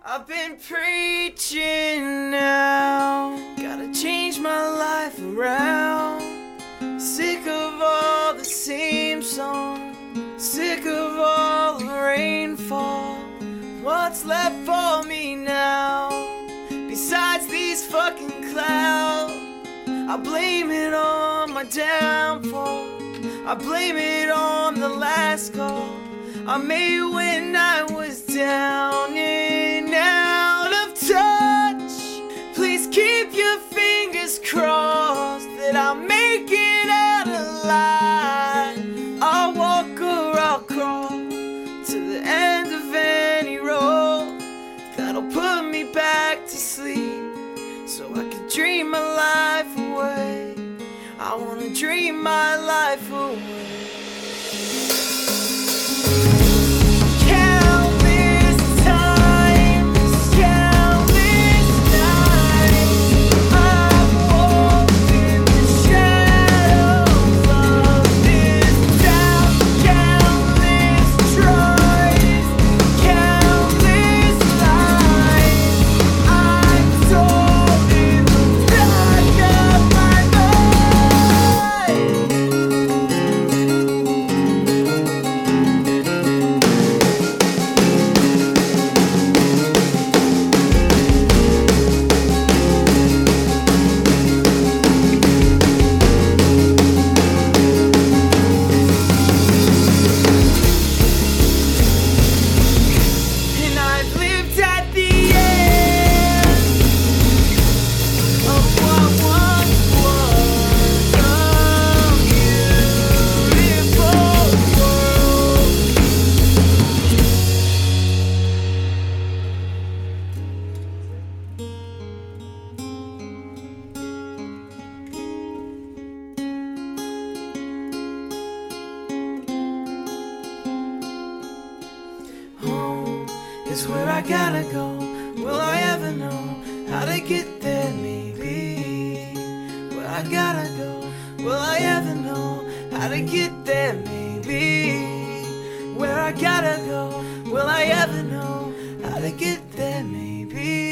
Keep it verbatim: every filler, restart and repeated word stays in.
I've been preaching now. Gotta change my life around. Sick of all the same song. Sick of all the rainfall. What's left for me now? Besides these fucking clouds, I blame it on my downfall. I blame it on the last call I made when I was down and out of touch. Please keep your fingers crossed that I'll make it out alive. I'll walk or I'll crawl to the end of any road that'll put me back to sleep, so I can dream my life away. I wanna dream my life away. Is where I gotta go. Will I ever know how to get there? Maybe. Where I gotta go. Will I ever know how to get there? Maybe. Where I gotta go. Will I ever know how to get there? Maybe.